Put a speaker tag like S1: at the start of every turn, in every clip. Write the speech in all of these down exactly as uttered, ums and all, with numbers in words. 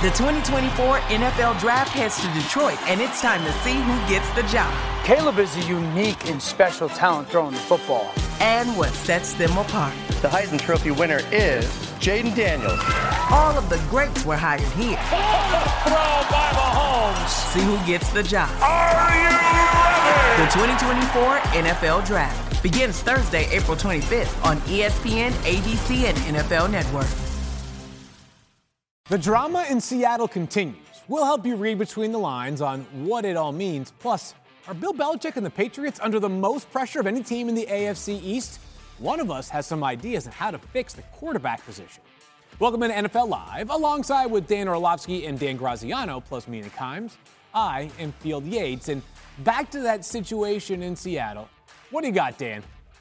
S1: The twenty twenty-four N F L Draft heads to Detroit, and it's time to see who gets the job.
S2: Caleb is a unique and special talent throwing the football.
S1: And what sets them apart.
S3: The Heisman Trophy winner is Jaden Daniels.
S1: All of the greats were hired here.
S4: Throw by Mahomes.
S1: See who gets the job.
S4: Are you ready?
S1: The twenty twenty-four N F L Draft begins Thursday, April twenty-fifth on E S P N, A B C, and N F L Network.
S5: The drama in Seattle continues. We'll help you read between the lines on what it all means. Plus, are Bill Belichick and the Patriots under the most pressure of any team in the A F C East? One of us has some ideas on how to fix the quarterback position. Welcome to N F L Live, alongside with Dan Orlovsky and Dan Graziano, plus Mina Kimes. I am Field Yates, and back to that situation in Seattle. What do you got, Dan?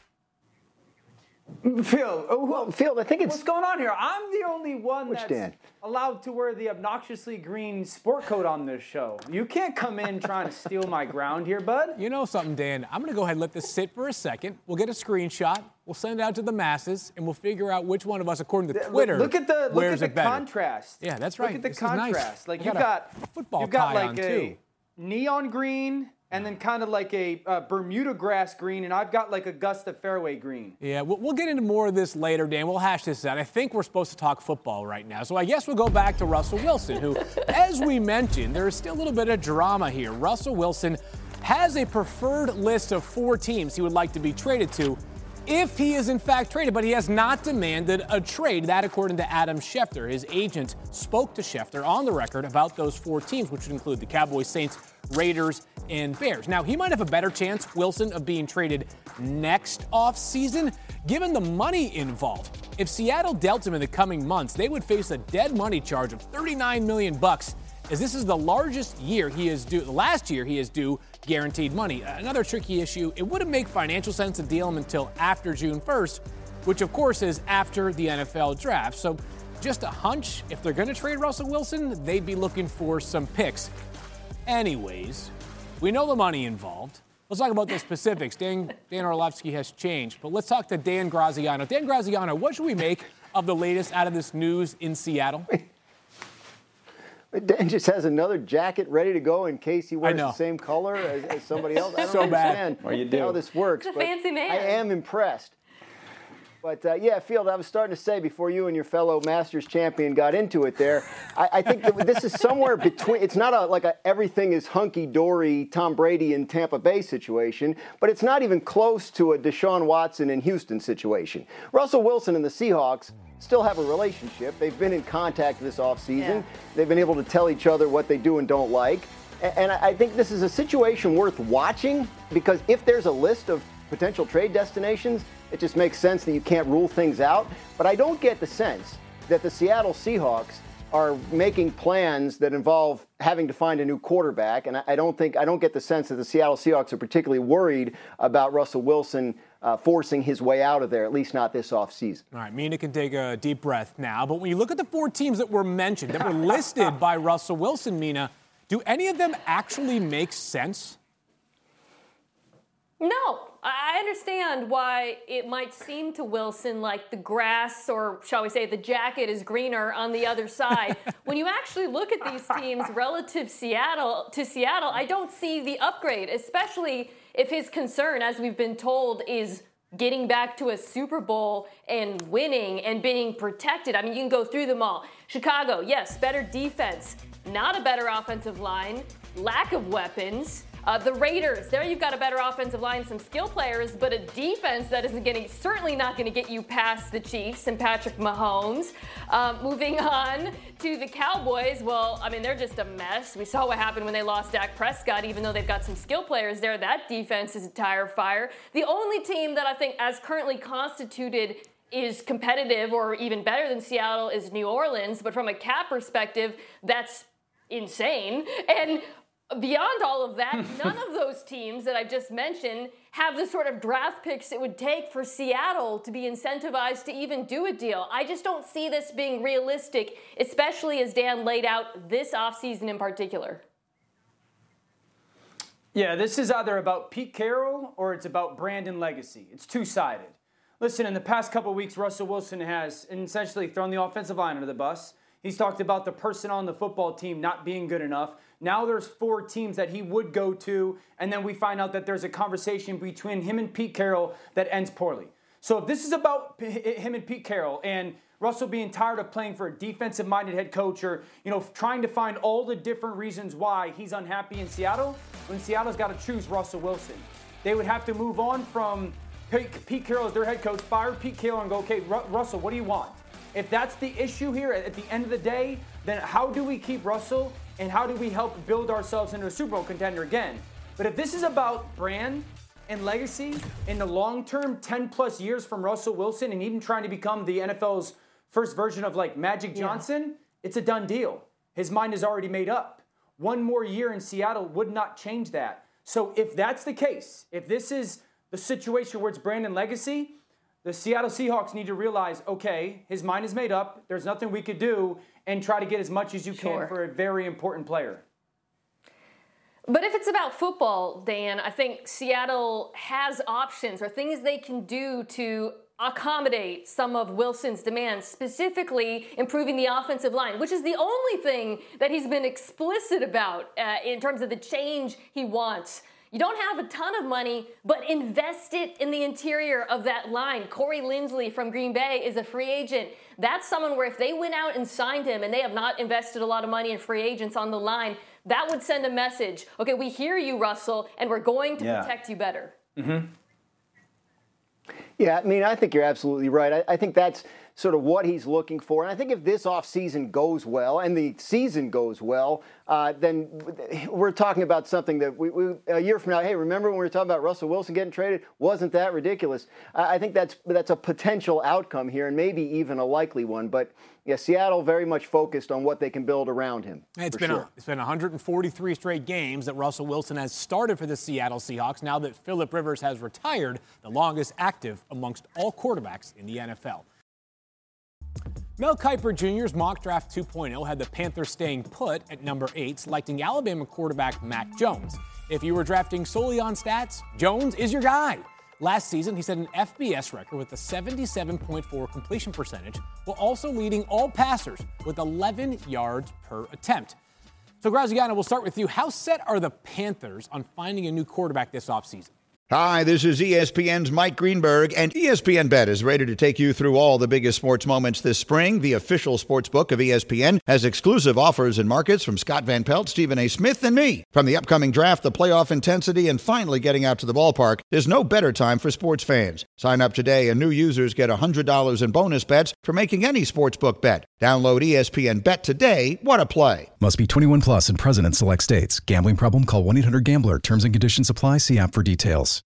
S6: Phil, oh, well, Phil, I think it's...
S7: What's going on here? I'm the only one
S6: Which
S7: that's
S6: Dan?
S7: allowed to wear the obnoxiously green sport coat on this show. You can't come in trying to steal my ground here, bud.
S5: You know something, Dan? I'm going to go ahead and let this sit for a second. We'll get a screenshot. We'll send it out to the masses, and we'll figure out which one of us, according to Twitter,
S7: Look at the look
S5: wears
S7: at the
S5: it better.
S7: contrast.
S5: Yeah, that's right.
S7: Look at the
S5: This is
S7: contrast.
S5: nice.
S7: Like
S5: I
S7: you've
S5: got
S7: got
S5: a football
S7: you've got
S5: tie
S7: like
S5: on,
S7: a
S5: too.
S7: neon green. And then kind of like a uh, Bermuda grass green, and I've got like Augusta fairway green.
S5: Yeah, we'll, we'll get into more of this later, Dan. We'll hash this out. I think we're supposed to talk football right now. So I guess we'll go back to Russell Wilson, who, as we mentioned, there is still a little bit of drama here. Russell Wilson has a preferred list of four teams he would like to be traded to if he is in fact traded, but he has not demanded a trade. That, according to Adam Schefter. His agent spoke to Schefter on the record about those four teams, which would include the Cowboys, Saints, Raiders, and Bears. Now, he might have a better chance, Wilson, of being traded next offseason, given the money involved. If Seattle dealt him in the coming months, they would face a dead money charge of thirty-nine million bucks, as this is the largest year he is due. Last year, he is due guaranteed money. Another tricky issue, it wouldn't make financial sense to deal him until after June first, which, of course, is after the N F L draft. So just a hunch, if they're going to trade Russell Wilson, they'd be looking for some picks. Anyways, we know the money involved. Let's talk about the specifics. Dan, Dan Orlovsky has changed, but let's talk to Dan Graziano. Dan Graziano, what should we make of the latest out of this news in Seattle?
S6: Dan just has another jacket ready to go in case he wears the same color as, as somebody else. I don't
S5: So
S6: understand
S5: bad.
S6: well, you do. how this works.
S8: He's a
S6: but
S8: fancy man.
S6: I am impressed. But, uh, yeah, Field, I was starting to say before you and your fellow Masters champion got into it there, I, I think that this is somewhere between, it's not a, like a everything is hunky-dory Tom Brady in Tampa Bay situation, but it's not even close to a Deshaun Watson in Houston situation. Russell Wilson and the Seahawks still have a relationship. They've been in contact this offseason. Yeah. They've been able to tell each other what they do and don't like. And, and I think this is a situation worth watching, because if there's a list of potential trade destinations, it just makes sense that you can't rule things out. But I don't get the sense that the Seattle Seahawks are making plans that involve having to find a new quarterback. And I don't think I don't get the sense that the Seattle Seahawks are particularly worried about Russell Wilson uh, forcing his way out of there, at least not this offseason.
S5: All right, Mina can take a deep breath now. But when you look at the four teams that were mentioned, that were listed by Russell Wilson, Mina, do any of them actually make sense?
S8: No, I understand why it might seem to Wilson like the grass, or shall we say the jacket, is greener on the other side. When you actually look at these teams relative Seattle to Seattle, I don't see the upgrade, especially if his concern, as we've been told, is getting back to a Super Bowl and winning and being protected. I mean, you can go through them all. Chicago, yes, better defense, not a better offensive line, lack of weapons. Uh, the Raiders, there you've got a better offensive line, some skill players, but a defense that isn't getting, certainly not going to get you past the Chiefs and Patrick Mahomes. Um, moving on to the Cowboys, well, I mean, they're just a mess. We saw what happened when they lost Dak Prescott, even though they've got some skill players there. That defense is a tire fire. The only team that I think, as currently constituted, is competitive or even better than Seattle is New Orleans, but from a cap perspective, that's insane. And beyond all of that, none of those teams that I just mentioned have the sort of draft picks it would take for Seattle to be incentivized to even do a deal. I just don't see this being realistic, especially as Dan laid out this offseason in particular.
S7: Yeah, this is either about Pete Carroll or it's about Brandon Legacy. It's two-sided. Listen, in the past couple of weeks, Russell Wilson has essentially thrown the offensive line under the bus. He's talked about the personnel on the football team not being good enough. Now there's four teams that he would go to, and then we find out that there's a conversation between him and Pete Carroll that ends poorly. So if this is about him and Pete Carroll and Russell being tired of playing for a defensive-minded head coach, or, you know, trying to find all the different reasons why he's unhappy in Seattle, when Seattle's got to choose Russell Wilson. They would have to move on from Pete Carroll as their head coach, fire Pete Carroll and go, okay, Ru- Russell, what do you want? If that's the issue here at the end of the day, then how do we keep Russell and how do we help build ourselves into a Super Bowl contender again? But if this is about brand and legacy in the long term, ten plus years from Russell Wilson and even trying to become the N F L's first version of like Magic Johnson, yeah. It's a done deal. His mind is already made up. One more year in Seattle would not change that. So if that's the case, if this is the situation where it's brand and legacy, the Seattle Seahawks need to realize, okay, his mind is made up. There's nothing we could do, and try to get as much as you sure. can for a very important player.
S8: But if it's about football, Dan, I think Seattle has options or things they can do to accommodate some of Wilson's demands, specifically improving the offensive line, which is the only thing that he's been explicit about uh, in terms of the change he wants. You don't have a ton of money, but invest it in the interior of that line. Corey Linsley from Green Bay is a free agent. That's someone where if they went out and signed him and they have not invested a lot of money in free agents on the line, that would send a message. Okay, we hear you, Russell, and we're going to yeah. protect you better.
S6: Mm-hmm. Yeah, I mean, I think you're absolutely right. I, I think that's sort of what he's looking for. And I think if this offseason goes well and the season goes well, uh, then we're talking about something that we, we a year from now, hey, remember when we were talking about Russell Wilson getting traded? Wasn't that ridiculous? I, I think that's that's a potential outcome here and maybe even a likely one. But, yeah, Seattle very much focused on what they can build around him.
S5: It's been, sure. a, it's been one hundred forty-three straight games that Russell Wilson has started for the Seattle Seahawks now that Phillip Rivers has retired, the longest active amongst all quarterbacks in the N F L. Mel Kiper Junior's mock draft two point oh had the Panthers staying put at number eight, selecting Alabama quarterback Mac Jones. If you were drafting solely on stats, Jones is your guy. Last season, he set an F B S record with a seventy-seven point four completion percentage, while also leading all passers with eleven yards per attempt. So, Graziano, we'll start with you. How set are the Panthers on finding a new quarterback this offseason?
S9: Hi, this is E S P N's Mike Greenberg, and E S P N Bet is ready to take you through all the biggest sports moments this spring. The official sports book of E S P N has exclusive offers and markets from Scott Van Pelt, Stephen A. Smith, and me. From the upcoming draft, the playoff intensity, and finally getting out to the ballpark, there's no better time for sports fans. Sign up today, and new users get one hundred dollars in bonus bets for making any sportsbook bet. Download E S P N Bet today. What a play.
S10: Must be twenty-one plus and present in select states. Gambling problem? Call one eight hundred gambler. Terms and conditions apply. See app for details.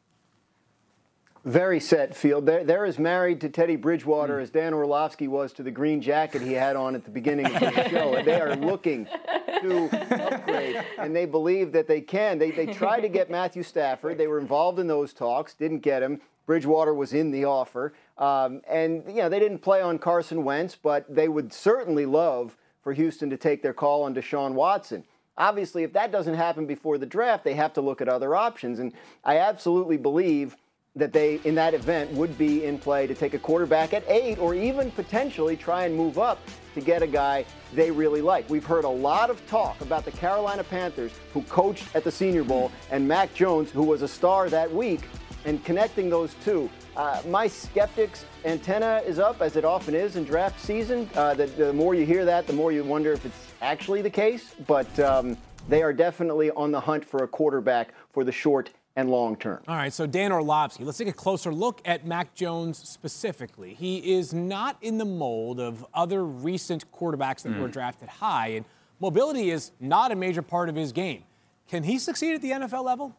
S6: Very set, Field. They're, they're as married to Teddy Bridgewater as Dan Orlovsky was to the green jacket he had on at the beginning of the show. They are looking to upgrade, and they believe that they can. They, they tried to get Matthew Stafford. They were involved in those talks, didn't get him. Bridgewater was in the offer. Um, and, you know, they didn't play on Carson Wentz, but they would certainly love for Houston to take their call on Deshaun Watson. Obviously, if that doesn't happen before the draft, they have to look at other options. And I absolutely believe that they, in that event, would be in play to take a quarterback at eight or even potentially try and move up to get a guy they really like. We've heard a lot of talk about the Carolina Panthers, who coached at the Senior Bowl, and Mac Jones, who was a star that week, and connecting those two. Uh, my skeptics' antenna is up, as it often is in draft season. Uh, the, the more you hear that, the more you wonder if it's actually the case. But um, they are definitely on the hunt for a quarterback for the short and long term.
S5: All right, so Dan Orlovsky, let's take a closer look at Mac Jones specifically. He is not in the mold of other recent quarterbacks that mm. were drafted high, and mobility is not a major part of his game. Can he succeed at the N F L level?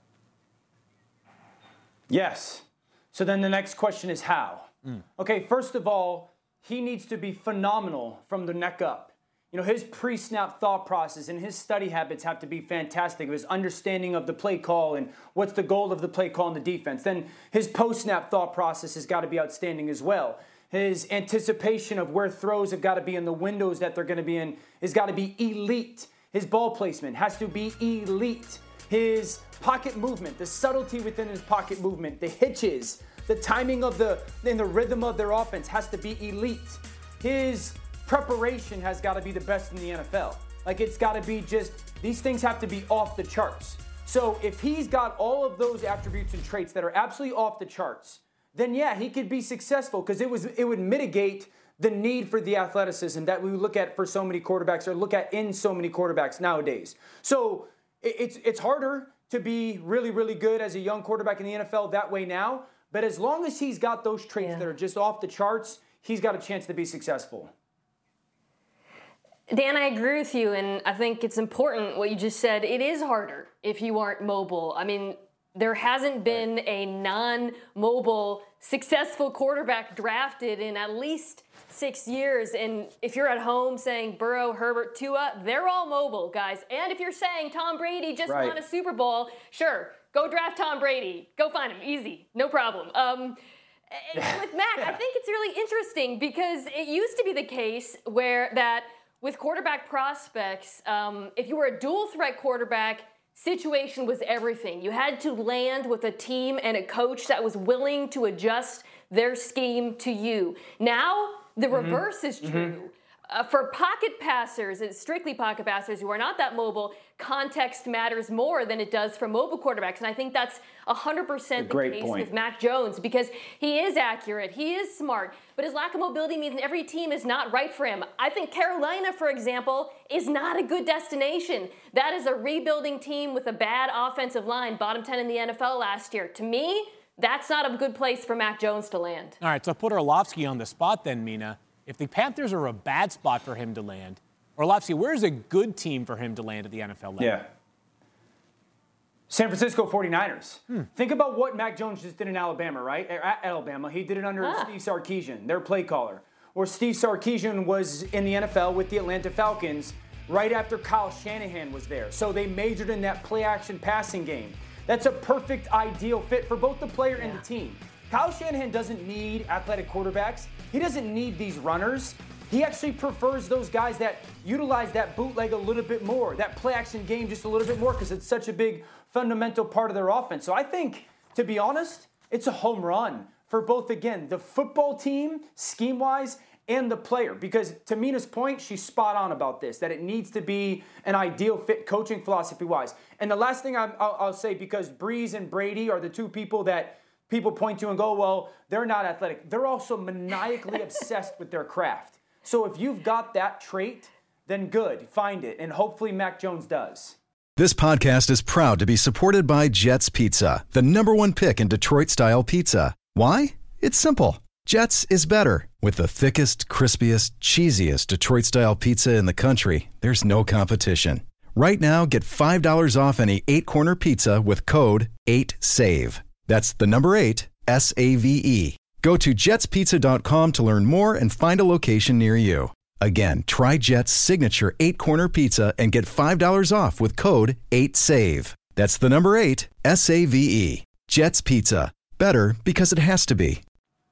S7: Yes. So then the next question is how? Mm. Okay, first of all, he needs to be phenomenal from the neck up. You know, his pre-snap thought process and his study habits have to be fantastic. His understanding of the play call and what's the goal of the play call in the defense. Then his post-snap thought process has got to be outstanding as well. His anticipation of where throws have got to be in the windows that they're going to be in has got to be elite. His ball placement has to be elite. His pocket movement, the subtlety within his pocket movement, the hitches, the timing of the and the rhythm of their offense has to be elite. His preparation has got to be the best in the N F L. Like, it's got to be just, these things have to be off the charts. So if he's got all of those attributes and traits that are absolutely off the charts, then yeah, he could be successful because it was it would mitigate the need for the athleticism that we look at for so many quarterbacks or look at in so many quarterbacks nowadays. So it's it's harder to be really, really good as a young quarterback in the N F L that way now. But as long as he's got those traits yeah. that are just off the charts, he's got a chance to be successful.
S8: Dan, I agree with you, and I think it's important what you just said. It is harder if you aren't mobile. I mean, there hasn't been a non-mobile successful quarterback drafted in at least six years. And if you're at home saying Burrow, Herbert, Tua, they're all mobile, guys. And if you're saying Tom Brady just right. won a Super Bowl, sure, go draft Tom Brady. Go find him. Easy. No problem. Um, with Mac, yeah. I think it's really interesting because it used to be the case where that with quarterback prospects, um, if you were a dual threat quarterback, situation was everything. You had to land with a team and a coach that was willing to adjust their scheme to you. Now, the mm-hmm. reverse is true. Mm-hmm. Uh, for pocket passers, it's strictly pocket passers who are not that mobile, context matters more than it does for mobile quarterbacks. And I think that's one hundred percent the case point. with Mac Jones because he is accurate, he is smart, but his lack of mobility means every team is not right for him. I think Carolina, for example, is not a good destination. That is a rebuilding team with a bad offensive line, bottom ten in the N F L last year. To me, that's not a good place for Mac Jones to land.
S5: All right, so put Orlovsky on the spot then, Mina. If the Panthers are a bad spot for him to land, Orlovsky, where's a good team for him to land at the N F L level?
S7: Yeah. San Francisco forty-niners. Hmm. Think about what Mac Jones just did in Alabama, right? At Alabama. He did it under ah. Steve Sarkisian, their play caller. Or Steve Sarkisian was in the N F L with the Atlanta Falcons right after Kyle Shanahan was there. So they majored in that play-action passing game. That's a perfect, ideal fit for both the player yeah. and the team. Kyle Shanahan doesn't need athletic quarterbacks. He doesn't need these runners. He actually prefers those guys that utilize that bootleg a little bit more, that play-action game just a little bit more because it's such a big fundamental part of their offense. So I think, to be honest, it's a home run for both, again, the football team, scheme-wise, and the player. Because to Mina's point, she's spot on about this, that it needs to be an ideal fit coaching philosophy-wise. And the last thing I'll, I'll say, because Breeze and Brady are the two people that people point to and go, well, they're not athletic. They're also maniacally obsessed with their craft. So if you've got that trait, then good, find it. And hopefully Mac Jones does.
S10: This podcast is proud to be supported by Jets Pizza, the number one pick in Detroit-style pizza. Why? It's simple. Jets is better. With the thickest, crispiest, cheesiest Detroit-style pizza in the country, there's no competition. Right now, get five dollars off any eight-corner pizza with code eight save. That's the number eight, S A V E. Go to jets pizza dot com to learn more and find a location near you. Again, try Jet's signature eight-corner pizza and get five dollars off with code eight save. That's the number eight, S A V E. Jet's Pizza. Better because it has to be.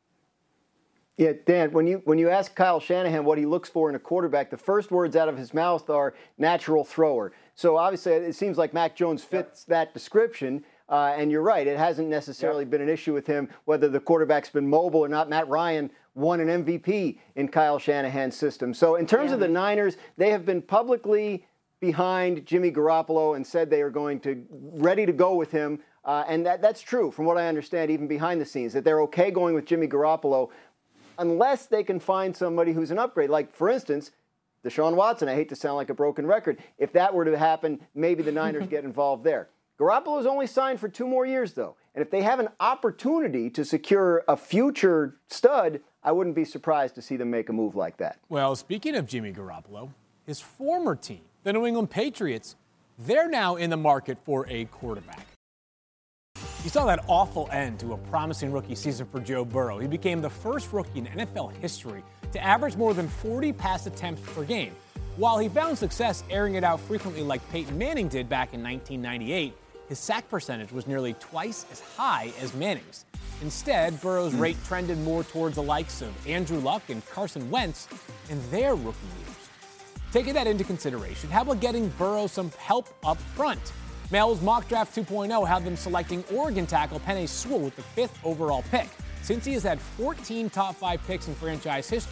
S6: Yeah, Dan, when you when you ask Kyle Shanahan what he looks for in a quarterback, the first words out of his mouth are natural thrower. So obviously it seems like Mac Jones fits that description. Uh, and you're right, it hasn't necessarily yep. been an issue with him, whether the quarterback's been mobile or not. Matt Ryan won an M V P in Kyle Shanahan's system. So in terms yeah. of the Niners, they have been publicly behind Jimmy Garoppolo and said they are going to, ready to go with him. Uh, and that, that's true, from what I understand, even behind the scenes, that they're okay going with Jimmy Garoppolo unless they can find somebody who's an upgrade. Like, for instance, Deshaun Watson. I hate to sound like a broken record. If that were to happen, maybe the Niners get involved there. Garoppolo's only signed for two more years, though. And if they have an opportunity to secure a future stud, I wouldn't be surprised to see them make a move like that.
S5: Well, speaking of Jimmy Garoppolo, his former team, the New England Patriots, they're now in the market for a quarterback. You saw that awful end to a promising rookie season for Joe Burrow. He became the first rookie in N F L history to average more than forty pass attempts per game. While he found success airing it out frequently like Peyton Manning did back in nineteen ninety-eight, his sack percentage was nearly twice as high as Manning's. Instead, Burrow's rate trended more towards the likes of Andrew Luck and Carson Wentz in their rookie years. Taking that into consideration, how about getting Burrow some help up front? Mel's Mock Draft two point oh had them selecting Oregon tackle Penei Sewell with the fifth overall pick. Since he has had fourteen top five picks in franchise history,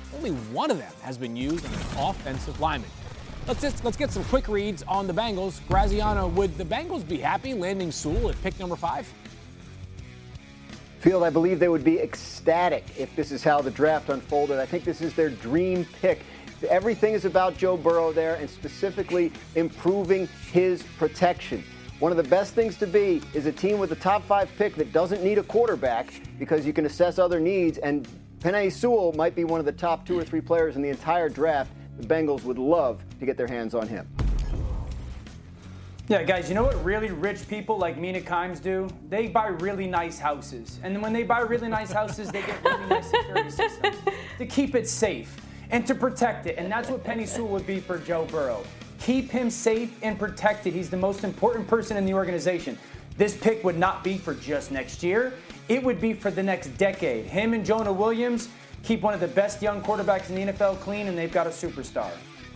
S5: only one of them has been used on an offensive lineman. Let's just let's get some quick reads on the Bengals. Graziano, would the Bengals be happy landing Sewell at pick number five?
S6: Field, I believe they would be ecstatic if this is how the draft unfolded. I think this is their dream pick. Everything is about Joe Burrow there, and specifically improving his protection. One of the best things to be is a team with a top five pick that doesn't need a quarterback because you can assess other needs, and Penei Sewell might be one of the top two or three players in the entire draft. The Bengals would love to get their hands on him.
S7: Yeah, guys, you know what really rich people like Mina Kimes do? They buy really nice houses. And then when they buy really nice houses, they get really nice security systems to keep it safe and to protect it. And that's what Penei Sewell would be for Joe Burrow. Keep him safe and protected. He's the most important person in the organization. This pick would not be for just next year. It would be for the next decade. Him and Jonah Williams keep one of the best young quarterbacks in the N F L clean, and they've got a superstar.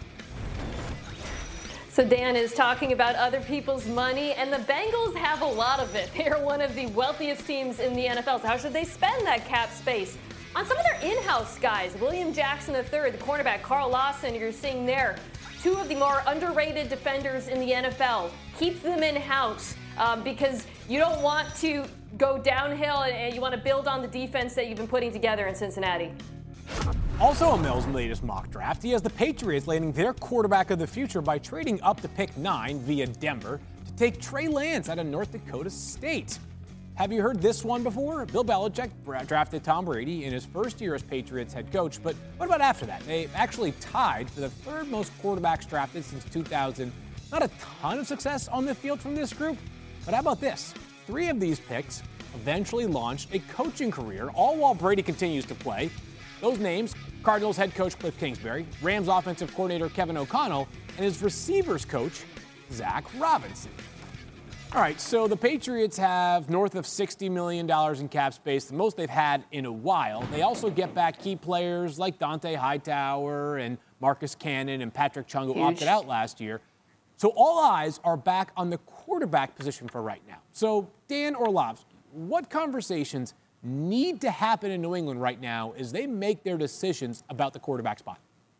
S8: So Dan is talking about other people's money, and the Bengals have a lot of it. They are one of the wealthiest teams in the N F L. So how should they spend that cap space? On some of their in-house guys, William Jackson the third, the cornerback, Carl Lawson, you're seeing there, two of the more underrated defenders in the N F L. Keep them in-house um, because you don't want to go downhill and, and you want to build on the defense that you've been putting together in Cincinnati.
S5: Also on Mel's latest mock draft, he has the Patriots landing their quarterback of the future by trading up to pick nine via Denver to take Trey Lance out of North Dakota State. Have you heard this one before? Bill Belichick drafted Tom Brady in his first year as Patriots head coach, but what about after that? They actually tied for the third most quarterbacks drafted since two thousand. Not a ton of success on the field from this group, but how about this? Three of these picks eventually launched a coaching career, all while Brady continues to play. Those names: Cardinals head coach Cliff Kingsbury, Rams offensive coordinator Kevin O'Connell, and his receivers coach, Zach Robinson. All right, so the Patriots have north of sixty million dollars in cap space, the most they've had in a while. They also get back key players like Dante Hightower and Marcus Cannon and Patrick Chung, who Huge. opted out last year. So all eyes are back on the quarterback position for right now. So Dan Orlovsky, what conversations need to happen in New England right now as they make their decisions about the quarterback spot?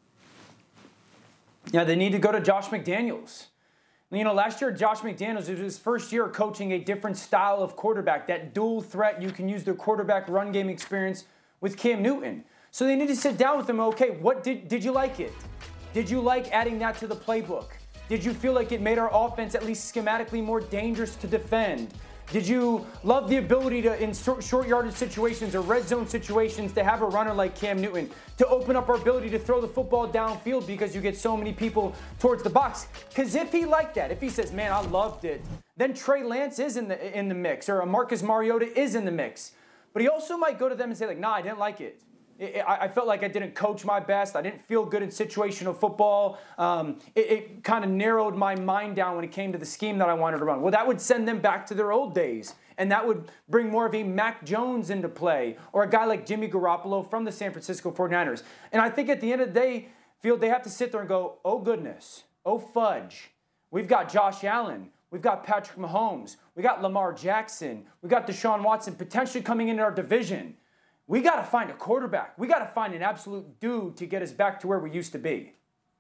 S7: Yeah, they need to go to Josh McDaniels. You know, last year, Josh McDaniels, it was his first year coaching a different style of quarterback, that dual threat. You can use their quarterback run game experience with Cam Newton. So they need to sit down with him. Okay, what did, did you like it? Did you like adding that to the playbook? Did you feel like it made our offense at least schematically more dangerous to defend? Did you love the ability to, in short yardage situations or red zone situations, to have a runner like Cam Newton, to open up our ability to throw the football downfield because you get so many people towards the box? Because if he liked that, if he says, man, I loved it, then Trey Lance is in the in the mix, or a Marcus Mariota is in the mix. But he also might go to them and say, like, nah, I didn't like it. I felt like I didn't coach my best. I didn't feel good in situational football. Um, it it kind of narrowed my mind down when it came to the scheme that I wanted to run. Well, that would send them back to their old days. And that would bring more of a Mac Jones into play, or a guy like Jimmy Garoppolo from the San Francisco forty-niners. And I think at the end of the day, Field, they have to sit there and go, oh, goodness. Oh, fudge. We've got Josh Allen. We've got Patrick Mahomes. We got Lamar Jackson. We got Deshaun Watson potentially coming into our division. We got to find a quarterback. We got to find an absolute dude to get us back to where we used to be.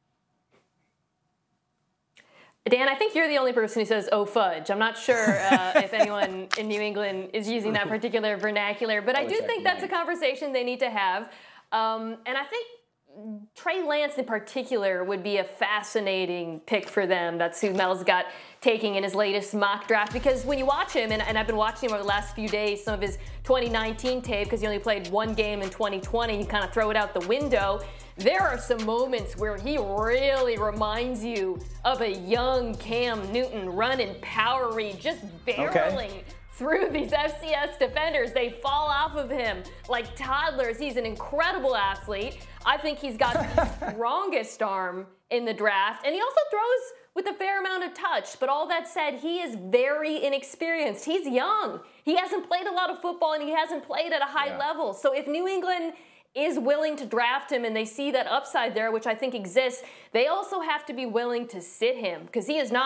S8: Dan, I think you're the only person who says, oh, fudge. I'm not sure uh, if anyone in New England is using that particular vernacular, but I, I do think that's a conversation they need to have. Um, and I think Trey Lance in particular would be a fascinating pick for them. That's who Mel's got taking in his latest mock draft, because when you watch him, and, and I've been watching him over the last few days, some of his twenty nineteen tape, because he only played one game in twenty twenty, you kind of throw it out the window. There are some moments where he really reminds you of a young Cam Newton, running, powery, just barreling okay. through these F C S defenders. They fall off of him like toddlers. He's an incredible athlete. I think he's got the strongest arm in the draft, and he also throws with a fair amount of touch. But all that said, he is very inexperienced. He's young. He hasn't played a lot of football, and he hasn't played at a high yeah. level. So if New England is willing to draft him and they see that upside there, which I think exists, they also have to be willing to sit him, because he has not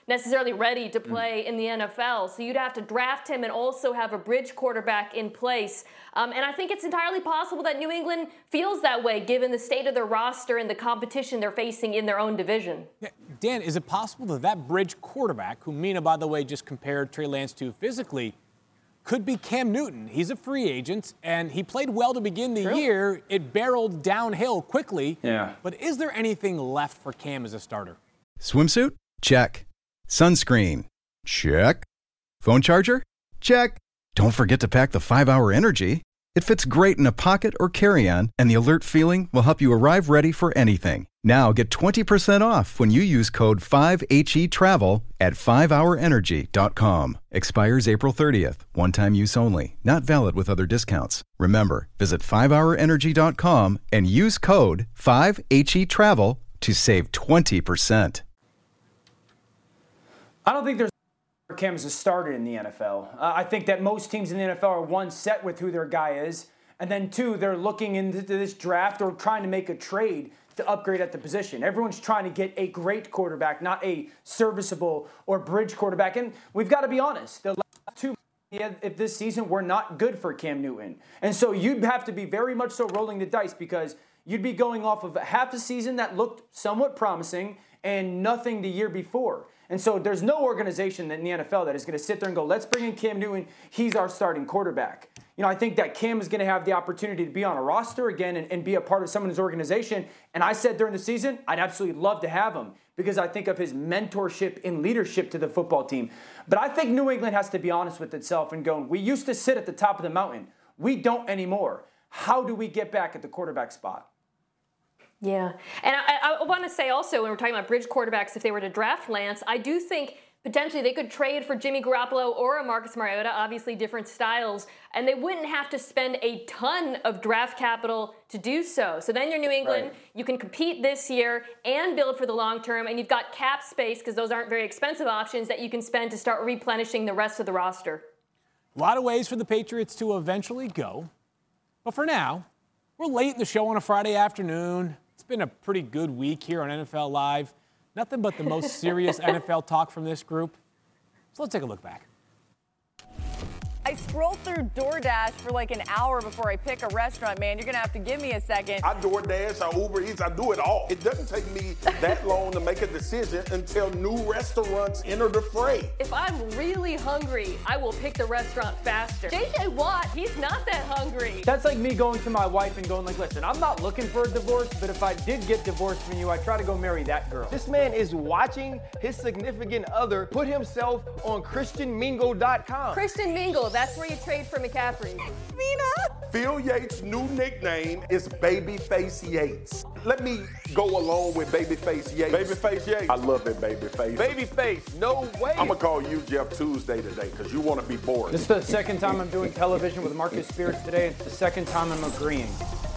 S8: necessarily ready to play mm. in the N F L. So you'd have to draft him and also have a bridge quarterback in place. Um, and I think it's entirely possible that New England feels that way given the state of their roster and the competition they're facing in their own division.
S5: Yeah, Dan, is it possible that that bridge quarterback, who Mina, by the way, just compared Trey Lance to physically, could be Cam Newton? He's a free agent, and he played well to begin the True. year. It barreled downhill quickly.
S7: Yeah.
S5: But is there anything left for Cam as a starter?
S10: Swimsuit? Check. Sunscreen? Check. Phone charger? Check. Don't forget to pack the five hour Energy. It fits great in a pocket or carry-on, and the alert feeling will help you arrive ready for anything. Now get twenty percent off when you use code five H E travel at five hour energy dot com. Expires April thirtieth. One-time use only. Not valid with other discounts. Remember, visit five hour energy dot com and use code five H E travel to save twenty percent.
S7: I don't think there's Cam as a starter in the N F L. Uh, I think that most teams in the N F L are, one, set with who their guy is, and then two, they're looking into this draft or trying to make a trade to upgrade at the position. Everyone's trying to get a great quarterback, not a serviceable or bridge quarterback. And we've got to be honest, the last two if this season were not good for Cam Newton. And so you'd have to be very much so rolling the dice because you'd be going off of half a season that looked somewhat promising and nothing the year before. And so there's no organization in the N F L that is going to sit there and go, let's bring in Cam Newton. He's our starting quarterback. You know, I think that Cam is going to have the opportunity to be on a roster again and, and be a part of someone's organization. And I said during the season, I'd absolutely love to have him because I think of his mentorship and leadership to the football team. But I think New England has to be honest with itself and going, we used to sit at the top of the mountain. We don't anymore. How do we get back at the quarterback spot?
S8: Yeah. And I, I want to say also, when we're talking about bridge quarterbacks, if they were to draft Lance, I do think potentially they could trade for Jimmy Garoppolo or a Marcus Mariota, obviously different styles, and they wouldn't have to spend a ton of draft capital to do so. So then you're New England, right. You can compete this year and build for the long term, and you've got cap space, because those aren't very expensive options, that you can spend to start replenishing the rest of the roster.
S5: A lot of ways for the Patriots to eventually go. But for now, we're late in the show on a Friday afternoon. It's been a pretty good week here on N F L Live. Nothing but the most serious N F L talk from this group. So let's take a look back.
S11: I scrolled through DoorDash for like an hour before I pick a restaurant, man. You're going to have to give me a second.
S12: I DoorDash, I Uber Eats, I do it all. It doesn't take me that long to make a decision until new restaurants enter the fray.
S8: If I'm really hungry, I will pick the restaurant faster. J J Watt, he's not that hungry.
S7: That's like me going to my wife and going like, listen, I'm not looking for a divorce, but if I did get divorced from you, I'd try to go marry that girl.
S13: This man is watching his significant other put himself on Christian Mingle dot com.
S8: Christian Mingle, that's where you trade for McCaffrey.
S11: Mina!
S12: Phil Yates' new nickname is Babyface Yates. Let me go along with Babyface Yates. Babyface Yates. I love it, Babyface.
S13: Babyface, no way.
S12: I'm going to call you Jeff Tuesday today because you want to be boring.
S7: This is the second time I'm doing television with Marcus Spears today. It's the second time I'm agreeing.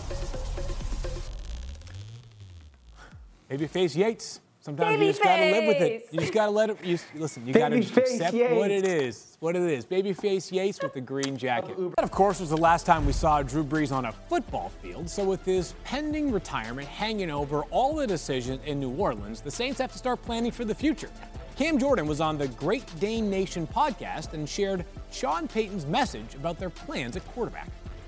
S5: Babyface Yates. Sometimes
S8: Baby
S5: you just got to live with it.
S8: face.
S5: You just got to let it. You, listen, you got to accept
S7: Yates.
S5: what it is. It's what it is. Babyface Yates with the green jacket. That, of course, was the last time we saw Drew Brees on a football field. So with his pending retirement hanging over all the decisions in New Orleans, the Saints have to start planning for the future. Cam Jordan was on the Great Dane Nation podcast and shared Sean Payton's message about their plans at quarterback.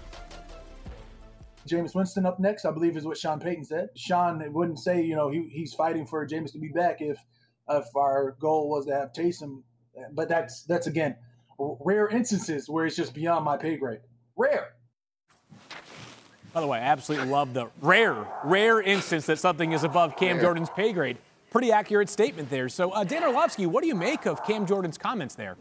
S14: Jameis Winston up next, I believe, is what Sean Payton said. Sean wouldn't say, you know, he, he's fighting for Jameis to be back if if our goal was to have Taysom. But that's, that's again, rare instances where it's just beyond my pay grade. Rare.
S5: By the way, I absolutely love the rare, rare instance that something is above Cam rare. Jordan's pay grade. Pretty accurate statement there. So, uh, Dan Orlovsky, what do you make of Cam Jordan's comments there?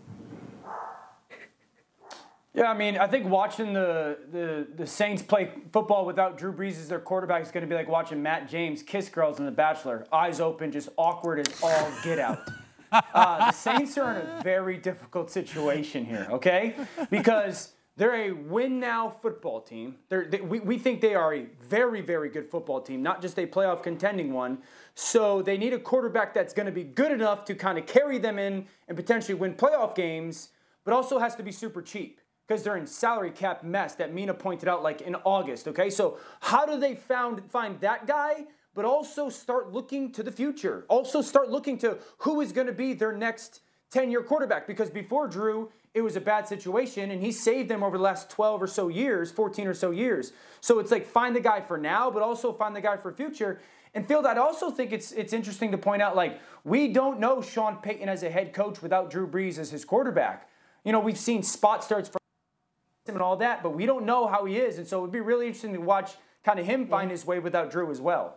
S7: Yeah, I mean, I think watching the, the, the Saints play football without Drew Brees as their quarterback is going to be like watching Matt James kiss girls in The Bachelor. Eyes open, just awkward as all get out. Uh, the Saints are in a very difficult situation here, okay? Because they're a win-now football team. They're, they, we, we think they are a very, very good football team, not just a playoff contending one. So they need a quarterback that's going to be good enough to kind of carry them in and potentially win playoff games, but also has to be super cheap, because they're in salary cap mess that Mina pointed out like in August, okay? So how do they found, find that guy? but also start looking to the future. Also start looking to who is going to be their next ten-year quarterback. Because before Drew, it was a bad situation, and he saved them over the last twelve or so years, fourteen or so years. So it's like find the guy for now, but also find the guy for future. And Field, I'd also think it's it's interesting to point out, like, we don't know Sean Payton as a head coach without Drew Brees as his quarterback. You know, we've seen spot starts from him and all that, but we don't know how he is. And so it would be really interesting to watch kind of him find his way without Drew as well.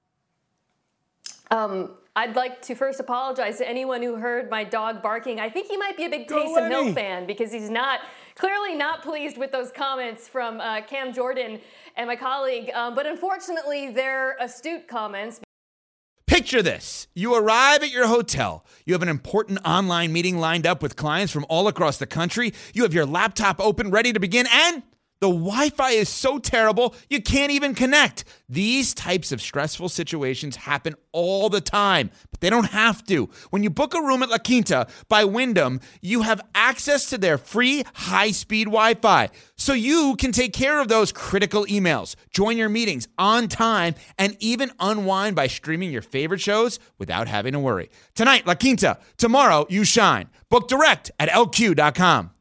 S8: Um, I'd like to first apologize to anyone who heard my dog barking. I think he might be a big Taysom Hill fan because he's not, clearly not pleased with those comments from uh, Cam Jordan and my colleague. Um, but unfortunately, they're astute comments.
S15: Picture this. You arrive at your hotel. You have an important online meeting lined up with clients from all across the country. You have your laptop open, ready to begin, and the Wi-Fi is so terrible, you can't even connect. These types of stressful situations happen all the time, but they don't have to. When you book a room at La Quinta by Wyndham, you have access to their free high-speed Wi-Fi, so you can take care of those critical emails, join your meetings on time, and even unwind by streaming your favorite shows without having to worry. Tonight, La Quinta. Tomorrow, you shine. Book direct at L Q dot com.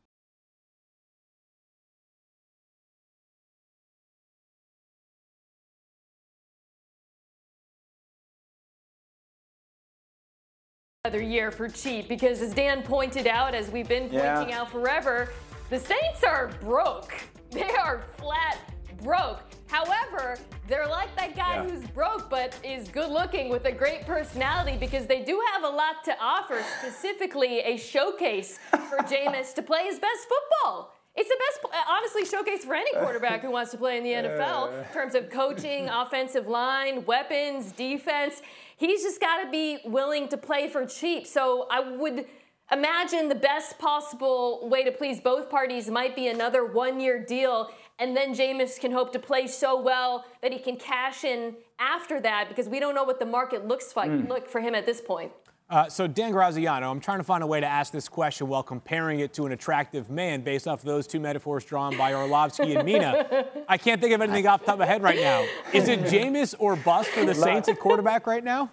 S8: Another year for cheap because, as Dan pointed out, as we've been pointing
S7: Yeah.
S8: out forever, the Saints are broke. They are flat broke. However, they're like that guy
S7: Yeah.
S8: who's broke but is good looking with a great personality because they do have a lot to offer, specifically a showcase for Jameis to play his best football. It's the best, honestly, showcase for any quarterback who wants to play in the N F L in terms of coaching, offensive line, weapons, defense. He's just got to be willing to play for cheap. So I would imagine the best possible way to please both parties might be another one-year deal, and then Jameis can hope to play so well that he can cash in after that because we don't know what the market looks like
S5: Mm.
S8: look for him at this point.
S5: Uh, so, Dan Graziano, I'm trying to find a way to ask this question while comparing it to an attractive man based off of those two metaphors drawn by Orlovsky and Mina. I can't think of anything off the top of my head right now. Is it Jameis or bust for the Saints at quarterback right now?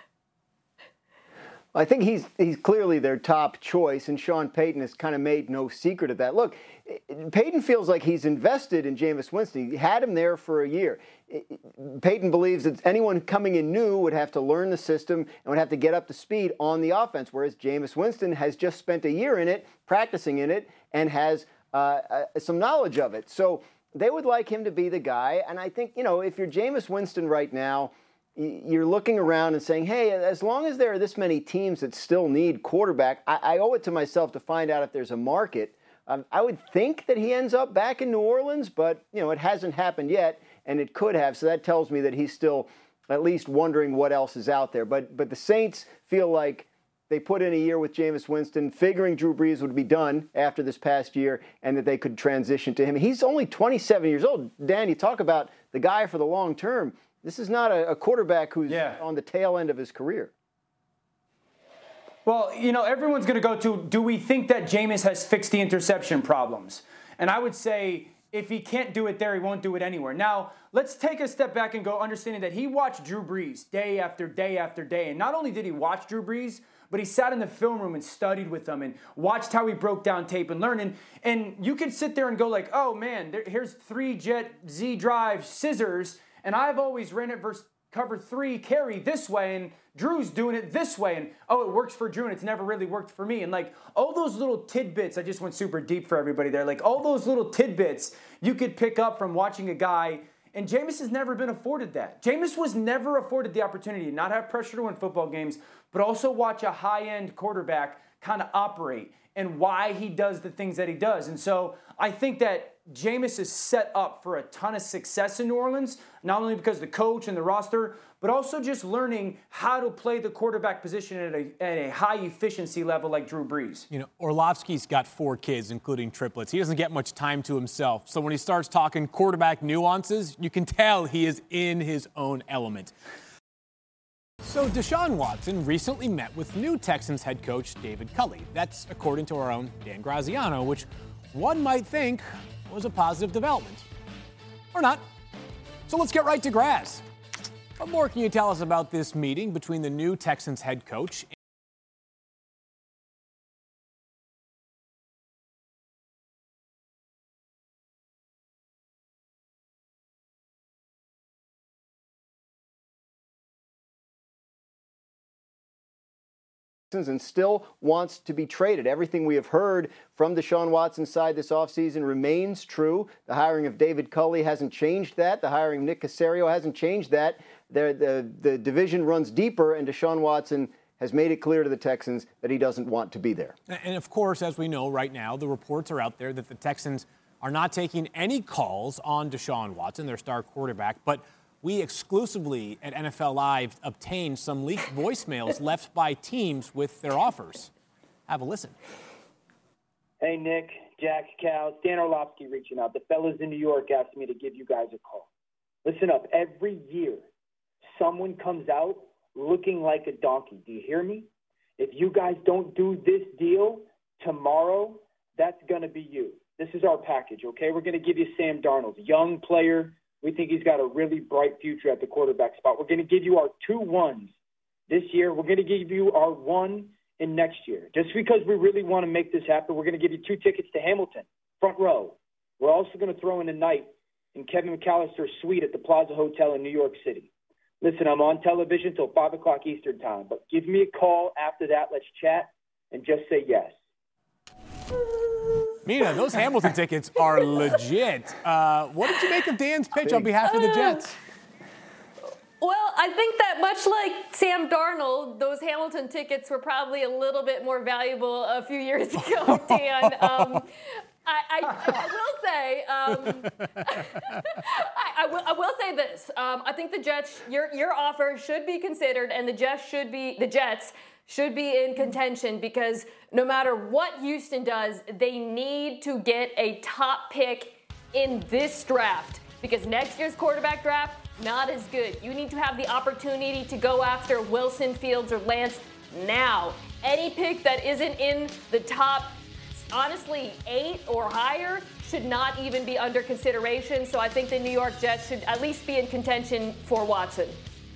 S6: I think he's he's clearly their top choice, and Sean Payton has kind of made no secret of that. Look, Payton feels like he's invested in Jameis Winston. He had him there for a year. Payton believes that anyone coming in new would have to learn the system and would have to get up to speed on the offense, whereas Jameis Winston has just spent a year in it, practicing in it, and has uh, uh, some knowledge of it. So they would like him to be the guy, and I think, you know, if you're Jameis Winston right now, you're looking around and saying, hey, as long as there are this many teams that still need quarterback, I, I owe it to myself to find out if there's a market. Um, I would think that he ends up back in New Orleans, but, you know, it hasn't happened yet, and it could have. So that tells me that he's still at least wondering what else is out there. But but the Saints feel like they put in a year with Jameis Winston, figuring Drew Brees would be done after this past year and that they could transition to him. He's only twenty-seven years old. Dan, you talk about the guy for the long term. This is not a, a quarterback who's yeah. on the tail end of his career.
S7: Well, you know, everyone's going to go to, do we think that Jameis has fixed the interception problems? And I would say if he can't do it there, he won't do it anywhere. Now, let's take a step back and go understanding that he watched Drew Brees day after day after day. And not only did he watch Drew Brees, but he sat in the film room and studied with them and watched how he broke down tape and learned. And, and you could sit there and go like, oh, man, there, here's three jet Z drive scissors, and I've always ran it versus cover three carry this way, and Drew's doing it this way, and oh, it works for Drew, and it's never really worked for me. And like all those little tidbits, I just went super deep for everybody there. Like all those little tidbits you could pick up from watching a guy, and Jameis has never been afforded that. Jameis was never afforded the opportunity to not have pressure to win football games, but also watch a high-end quarterback kind of operate and why he does the things that he does. And so I think that Jameis is set up for a ton of success in New Orleans, not only because of the coach and the roster, but also just learning how to play the quarterback position at a, at a high efficiency level like Drew Brees.
S5: You know, Orlovsky's got four kids, including triplets. He doesn't get much time to himself. So when he starts talking quarterback nuances, you can tell he is in his own element. So Deshaun Watson recently met with new Texans head coach David Culley. That's according to our own Dan Graziano, which one might think was a positive development. Or not. So let's get right to Graz. What more can you tell us about this meeting between the new Texans head coach
S6: and still wants to be traded? Everything we have heard from Deshaun Watson's side this offseason remains true. The hiring of David Culley hasn't changed that. The hiring of Nick Caserio hasn't changed that. The, the, the division runs deeper, and Deshaun Watson has made it clear to the Texans that he doesn't want to be there.
S5: And, of course, as we know right now, the reports are out there that the Texans are not taking any calls on Deshaun Watson, their star quarterback, but we exclusively at N F L Live obtained some leaked voicemails left by teams with their offers. Have a listen.
S16: Hey, Nick, Jack, Cal, Dan Orlovsky reaching out. The fellas in New York asked me to give you guys a call. Listen up. Every year, someone comes out looking like a donkey. Do you hear me? If you guys don't do this deal tomorrow, that's going to be you. This is our package, okay? We're going to give you Sam Darnold, young player. We think he's got a really bright future at the quarterback spot. We're going to give you our two ones this year. We're going to give you our one in next year. Just because we really want to make this happen, we're going to give you two tickets to Hamilton, front row. We're also going to throw in a night in Kevin McAllister's suite at the Plaza Hotel in New York City. Listen, I'm on television till five o'clock Eastern time, but give me a call after that. Let's chat and just say yes.
S5: Mina, those Hamilton tickets are legit. Uh, what did you make of Dan's pitch on behalf of the Jets?
S8: Well, I think that much like Sam Darnold, those Hamilton tickets were probably a little bit more valuable a few years ago, Dan. Um, I, I, I will say, um, I, I, will, I will say this. Um, I think the Jets, your your offer should be considered, and the Jets should be the Jets. should be in contention because no matter what Houston does, they need to get a top pick in this draft because next year's quarterback draft, not as good. You need to have the opportunity to go after Wilson, Fields, or Lance now. Any pick that isn't in the top, honestly, eight or higher should not even be under consideration. So I think the New York Jets should at least be in contention for Watson.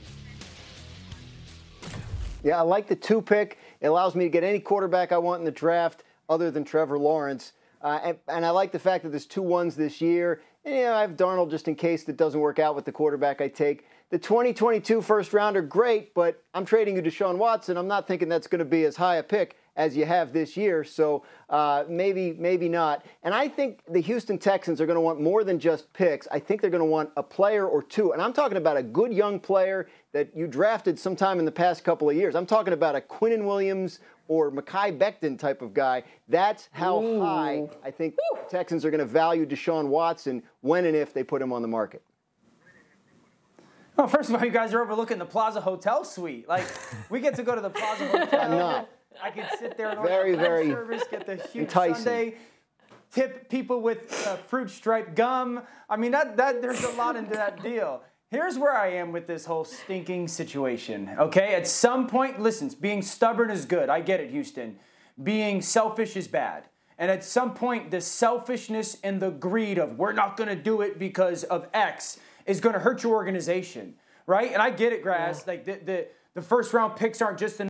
S6: Yeah, I like the two pick. It allows me to get any quarterback I want in the draft other than Trevor Lawrence. Uh, and, and I like the fact that there's two ones this year. And, you know, I have Darnold just in case that doesn't work out with the quarterback I take. The twenty twenty-two first rounder, great, but I'm trading you Deshaun Watson. I'm not thinking that's going to be as high a pick as you have this year. So uh, maybe, maybe not. And I think the Houston Texans are going to want more than just picks. I think they're going to want a player or two. And I'm talking about a good young player that you drafted sometime in the past couple of years. I'm talking about a Quinnen Williams or Mekhi Becton type of guy. That's how Ooh. high I think the Texans are going to value Deshaun Watson when and if they put him on the market.
S7: Well, first of all, you guys are overlooking the Plaza Hotel suite. Like, we get to go to the Plaza Hotel.
S6: I'm not.
S7: I can sit there and order
S6: very,
S7: a
S6: very
S7: service, get the huge
S6: enticing.
S7: sundae, tip people with uh, fruit stripe gum. I mean, that that there's a lot into that deal. Here's where I am with this whole stinking situation, okay? At some point, listen, being stubborn is good. I get it, Houston. Being selfish is bad. And at some point, the selfishness and the greed of we're not going to do it because of X is going to hurt your organization, right? And I get it, Grass. Yeah. Like, the, the, the first-round picks aren't just enough.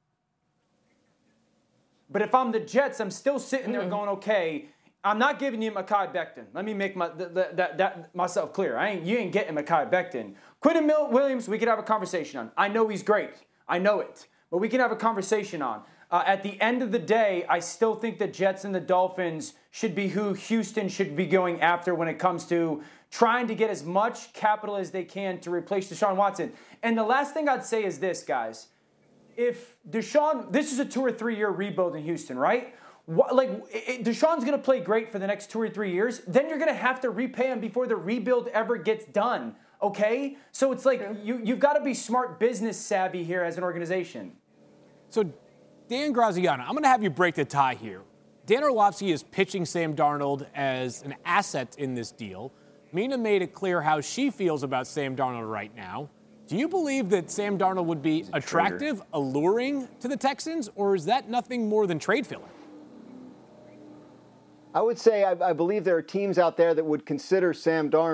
S7: But if I'm the Jets, I'm still sitting there going, okay, I'm not giving you Mekhi Becton. Let me make my the, the, that, that myself clear. I ain't you ain't getting Mekhi Becton. Quinnen Williams, we could have a conversation on. I know he's great. I know it. But we can have a conversation on. Uh, at the end of the day, I still think the Jets and the Dolphins should be who Houston should be going after when it comes to trying to get as much capital as they can to replace Deshaun Watson. And the last thing I'd say is this, guys. If Deshaun, this is a two or three year rebuild in Houston, right? What, like, it, Deshaun's going to play great for the next two or three years. Then you're going to have to repay him before the rebuild ever gets done, okay? So it's like you, you've got to be smart business savvy here as an organization.
S5: So, Dan Graziano, I'm going to have you break the tie here. Dan Orlovsky is pitching Sam Darnold as an asset in this deal. Mina made it clear how she feels about Sam Darnold right now. Do you believe that Sam Darnold would be attractive, trigger. alluring to the Texans, or is that nothing more than trade filler?
S6: I would say I, I believe there are teams out there that would consider Sam Darnold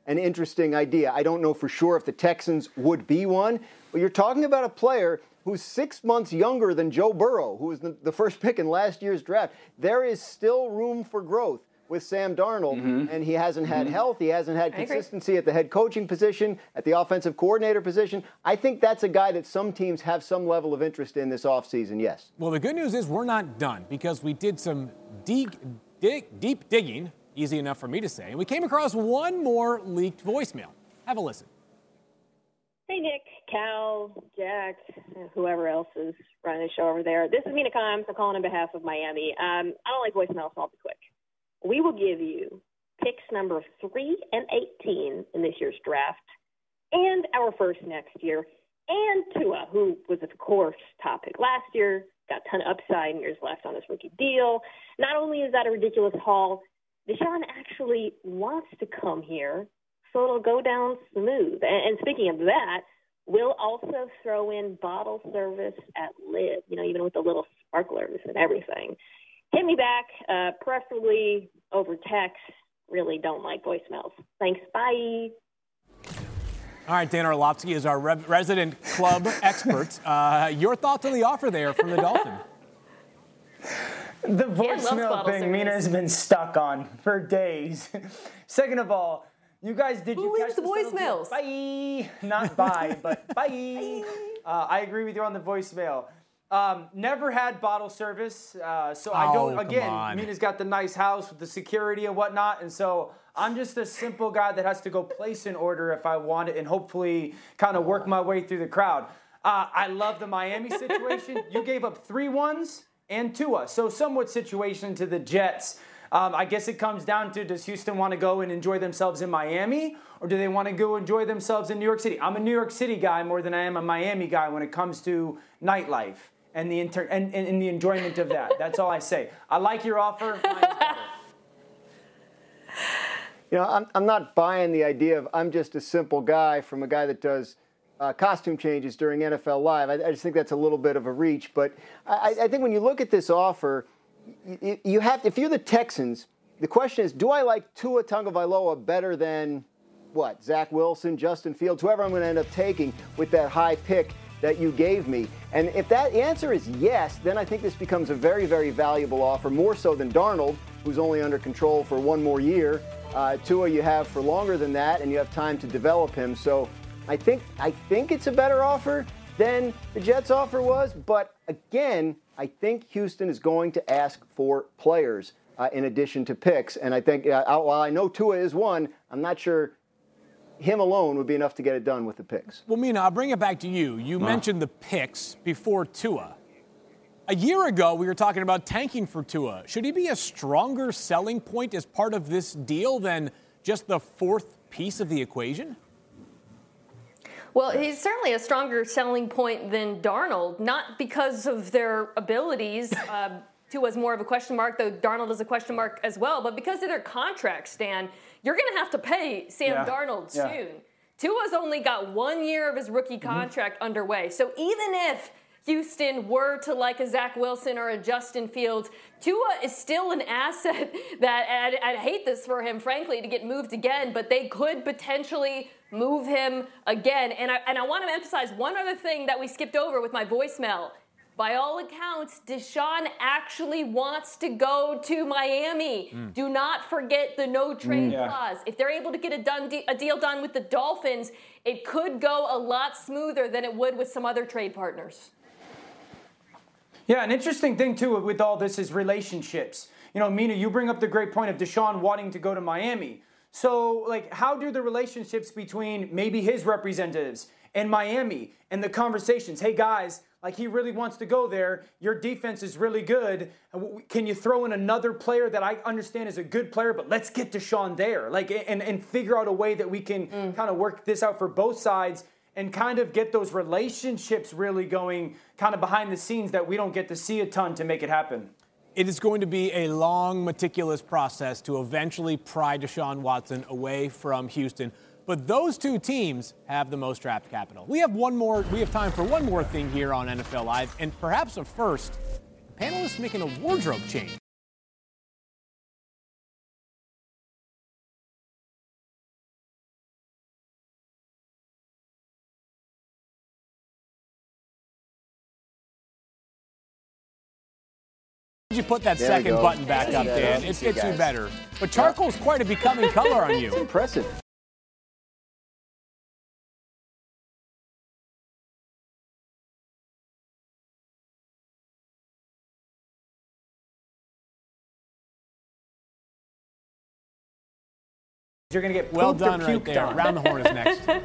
S6: an interesting idea. I don't know for sure if the Texans would be one, but you're talking about a player who's six months younger than Joe Burrow, who was the, the first pick in last year's draft. There is still room for growth with Sam Darnold, mm-hmm. and he hasn't had mm-hmm. health. He hasn't had consistency at the head coaching position, at the offensive coordinator position. I think that's a guy that some teams have some level of interest in this offseason, yes.
S5: Well, the good news is we're not done because we did some deep, dig, deep digging, easy enough for me to say, and we came across one more leaked voicemail. Have a listen.
S17: Hey, Nick, Cal, Jack, whoever else is running the show over there. This is Mina Kimes. I'm calling on behalf of Miami. Um, I don't like voicemails, so I'll be quick. We will give you picks number three and eighteen in this year's draft and our first next year, and Tua, who was, of course, top pick last year, got a ton of upside and years left on his rookie deal. Not only is that a ridiculous haul, Deshaun actually wants to come here, so it'll go down smooth. And, and speaking of that, we'll also throw in bottle service at Live, you know, even with the little sparklers and everything. Hit me back, uh, preferably over text. Really don't like voicemails. Thanks, bye.
S5: All right, Dan Orlovsky is our re- resident club expert. Uh, your thoughts on the offer there from the Dolphin?
S7: The voicemail thing Mina has been stuck on for days. Second of all, you guys, did
S8: Who
S7: you
S8: leaves
S7: catch
S8: the voicemails?
S7: Bye. Not bye, but bye. Uh, I agree with you on the voicemail. Um, never had bottle service, uh, so I don't,
S5: Oh,
S7: again,
S5: come on.
S7: Mina's got the nice house with the security and whatnot, and so I'm just a simple guy that has to go place an order if I want it and hopefully kind of work my way through the crowd. Uh, I love the Miami situation. You gave up three ones and Tua, so somewhat situation to the Jets. Um, I guess it comes down to, does Houston want to go and enjoy themselves in Miami, or do they want to go enjoy themselves in New York City? I'm a New York City guy more than I am a Miami guy when it comes to nightlife and the inter- and, and, and the enjoyment of that. That's all I say. I like your offer. Mine is better.
S6: You know, I'm, I'm not buying the idea of I'm just a simple guy from a guy that does uh, costume changes during N F L Live. I, I just think that's a little bit of a reach. But I, I think when you look at this offer, you, you have to, if you're the Texans, the question is, do I like Tua Tagovailoa better than, what, Zach Wilson, Justin Fields, whoever I'm going to end up taking with that high pick that you gave me? And if that answer is yes, then I think this becomes a very, very valuable offer, more so than Darnold, who's only under control for one more year. Uh, Tua you have for longer than that, and you have time to develop him. So I think I think it's a better offer than the Jets' offer was. But again, I think Houston is going to ask for players uh, in addition to picks. And I think uh, while I know Tua is one, I'm not sure him alone would be enough to get it done with the picks.
S5: Well, Mina, I'll bring it back to you. You wow. mentioned the picks before Tua. A year ago, we were talking about tanking for Tua. Should he be a stronger selling point as part of this deal than just the fourth piece of the equation?
S8: Well, he's certainly a stronger selling point than Darnold, not because of their abilities. Uh, Tua's more of a question mark, though Darnold is a question mark as well, but because of their contract, Stan, you're going to have to pay Sam yeah. Darnold yeah. soon. Tua's only got one year of his rookie contract mm-hmm. underway. So even if Houston were to like a Zach Wilson or a Justin Fields, Tua is still an asset that, and I hate this for him, frankly, to get moved again, but they could potentially move him again. And I, and I want to emphasize one other thing that we skipped over with my voicemail. By all accounts, Deshaun actually wants to go to Miami. Mm. Do not forget the no trade mm, yeah. clause. If they're able to get a, done de- a deal done with the Dolphins, it could go a lot smoother than it would with some other trade partners.
S7: Yeah, an interesting thing, too, with all this is relationships. You know, Mina, you bring up the great point of Deshaun wanting to go to Miami. So, like, how do the relationships between maybe his representatives and Miami and the conversations, hey, guys, like, he really wants to go there. Your defense is really good. Can you throw in another player that I understand is a good player, but let's get Deshaun there, like, and, and figure out a way that we can mm. kind of work this out for both sides and kind of get those relationships really going kind of behind the scenes that we don't get to see a ton to make it happen.
S5: It is going to be a long, meticulous process to eventually pry Deshaun Watson away from Houston. But those two teams have the most draft capital. We have one more. We have time for one more thing here on N F L Live, and perhaps a first. The panelists making a wardrobe change. you put that
S6: There we
S5: second
S6: go.
S5: button back up,
S6: Yeah,
S5: Dan.
S6: yeah,
S5: It
S6: yeah,
S5: fits you
S6: guys.
S5: better. But charcoal's quite a becoming color on you.
S6: It's impressive.
S7: You're going to get
S5: Well
S7: pooped or
S5: done right
S7: puked
S5: there.
S7: on.
S5: Round the horn is next.